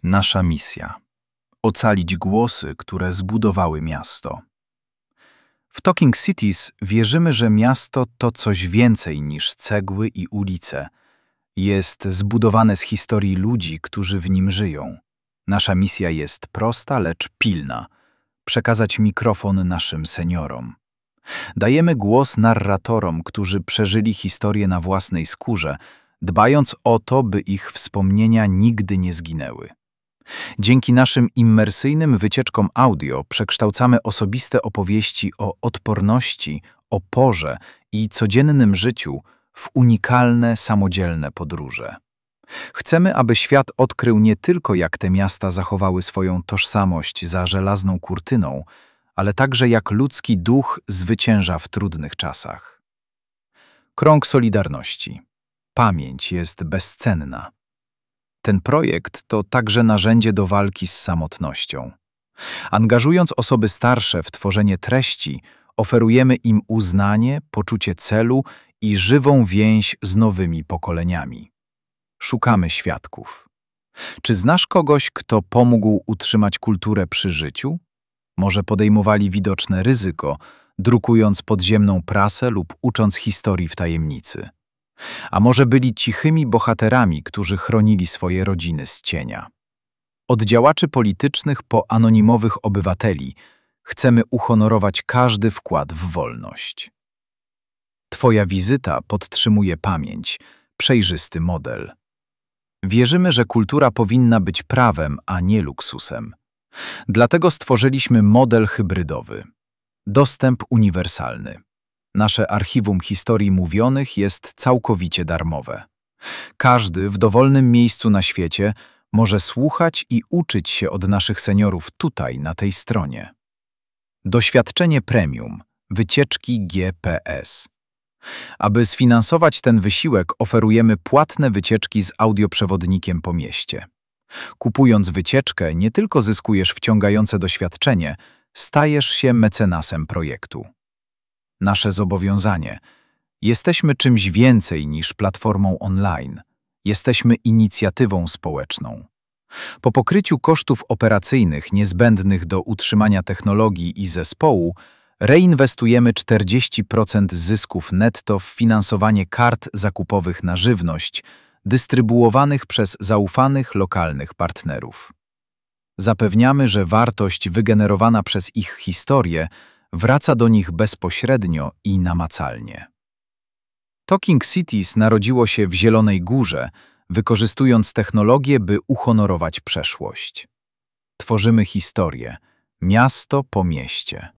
Nasza misja. Ocalić głosy, które zbudowały miasto. W Talking Cities wierzymy, że miasto to coś więcej niż cegły i ulice. Jest zbudowane z historii ludzi, którzy w nim żyją. Nasza misja jest prosta, lecz pilna. Przekazać mikrofon naszym seniorom. Dajemy głos narratorom, którzy przeżyli historię na własnej skórze, dbając o to, by ich wspomnienia nigdy nie zginęły. Dzięki naszym immersyjnym wycieczkom audio przekształcamy osobiste opowieści o odporności, oporze i codziennym życiu w unikalne, samodzielne podróże. Chcemy, aby świat odkrył nie tylko, jak te miasta zachowały swoją tożsamość za żelazną kurtyną, ale także jak ludzki duch zwycięża w trudnych czasach. Krąg Solidarności. Pamięć jest bezcenna. Ten projekt to także narzędzie do walki z samotnością. Angażując osoby starsze w tworzenie treści, oferujemy im uznanie, poczucie celu i żywą więź z nowymi pokoleniami. Szukamy świadków. Czy znasz kogoś, kto pomógł utrzymać kulturę przy życiu? Może podejmowali widoczne ryzyko, drukując podziemną prasę lub ucząc historii w tajemnicy. A może byli cichymi bohaterami, którzy chronili swoje rodziny z cienia. Od działaczy politycznych po anonimowych obywateli chcemy uhonorować każdy wkład w wolność. Twoja wizyta podtrzymuje pamięć, przejrzysty model. Wierzymy, że kultura powinna być prawem, a nie luksusem. Dlatego stworzyliśmy model hybrydowy. Dostęp uniwersalny. Nasze archiwum historii mówionych jest całkowicie darmowe. Każdy w dowolnym miejscu na świecie może słuchać i uczyć się od naszych seniorów tutaj, na tej stronie. Doświadczenie premium. Wycieczki GPS. Aby sfinansować ten wysiłek, oferujemy płatne wycieczki z audioprzewodnikiem po mieście. Kupując wycieczkę, nie tylko zyskujesz wciągające doświadczenie, stajesz się mecenasem projektu. Nasze zobowiązanie. Jesteśmy czymś więcej niż platformą online. Jesteśmy inicjatywą społeczną. Po pokryciu kosztów operacyjnych niezbędnych do utrzymania technologii i zespołu, reinwestujemy 40% zysków netto w finansowanie kart zakupowych na żywność, dystrybuowanych przez zaufanych lokalnych partnerów. Zapewniamy, że wartość wygenerowana przez ich historię wraca do nich bezpośrednio i namacalnie. Talking Cities narodziło się w Zielonej Górze, wykorzystując technologię, by uhonorować przeszłość. Tworzymy historię, miasto po mieście.